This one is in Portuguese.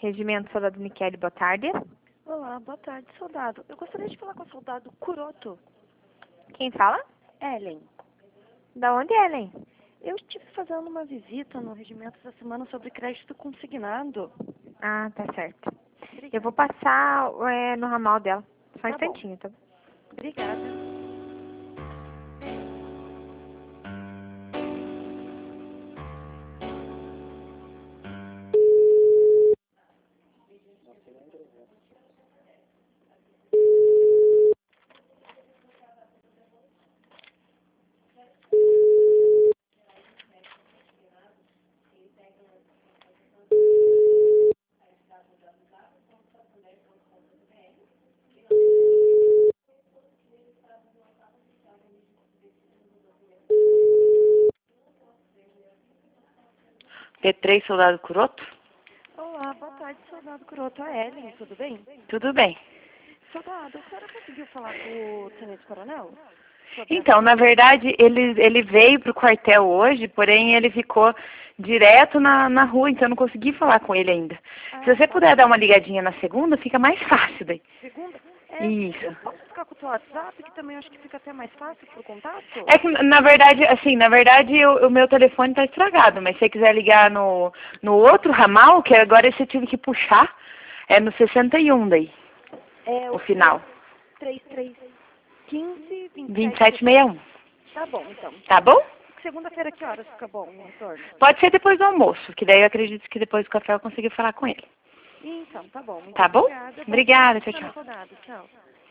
Regimento Soldado Michele, boa tarde. Olá, boa tarde, soldado. Eu gostaria de falar com o soldado Kuroto. Quem fala? Ellen. Da onde, Ellen? Eu estive fazendo uma visita no regimento essa semana sobre crédito consignado. Ah, tá certo. Obrigada. Eu vou passar no ramal dela. Só um Tá bom. instantinho, tá? Obrigada. P3, soldado Kuroto? Olá, boa tarde, soldado Kuroto. A Ellen, tudo bem? Tudo bem. Soldado, a senhora conseguiu falar com o tenente coronel? Então, na verdade, ele veio para o quartel hoje, porém ele ficou direto na rua, então eu não consegui falar com ele ainda. Se você puder dar uma ligadinha na segunda, fica mais fácil daí. Segunda? Isso. Eu posso ficar com o teu WhatsApp, que também acho que fica até mais fácil pro contato? É que, na verdade, o meu telefone está estragado, mas se você quiser ligar no outro ramal, que agora você tive que puxar, é no 61 daí, o final. 3315 2761. Tá bom, então. Tá bom? Segunda-feira, que horas fica bom o retorno? Pode ser depois do almoço, que daí eu acredito que depois do café eu consigo falar com ele. Então, tá bom. Muito Tá bom? obrigada. Obrigada, Boa tchau, semana, tchau. soldado. Tchau.